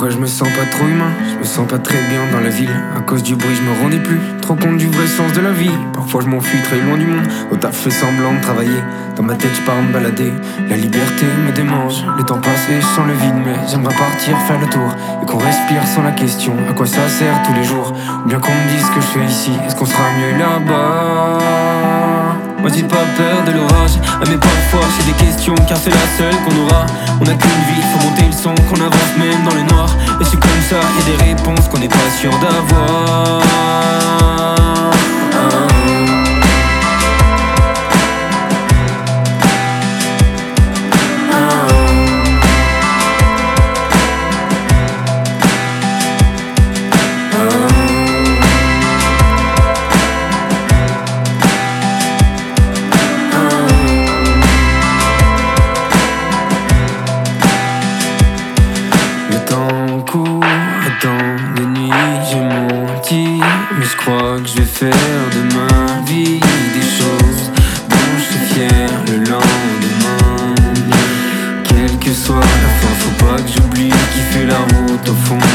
Parfois je me sens pas trop humain, je me sens pas très bien dans la ville. À cause du bruit je me rendais plus trop compte du vrai sens de la vie. Parfois je m'enfuis très loin du monde, au taf fait semblant de travailler. Dans ma tête je pars me balader, la liberté me démange. Le temps passe et je sens le vide, mais j'aimerais partir faire le tour. Et qu'on respire sans la question, à quoi ça sert tous les jours. Ou bien qu'on me dise ce que je fais ici, est-ce qu'on sera mieux là-bas? Moi j'ai pas peur de l'orage, mais parfois j'ai des questions, car c'est la seule qu'on aura. On a qu'une vie, faut monter le son, qu'on avance même dans le noir. Et c'est comme ça, y a des réponses qu'on n'est pas sûr d'avoir. Dans les nuits j'ai menti, mais je crois que je vais faire de ma vie des choses dont je suis fier le lendemain. Quelle que soit la fin, faut pas que j'oublie qui fait la route au fond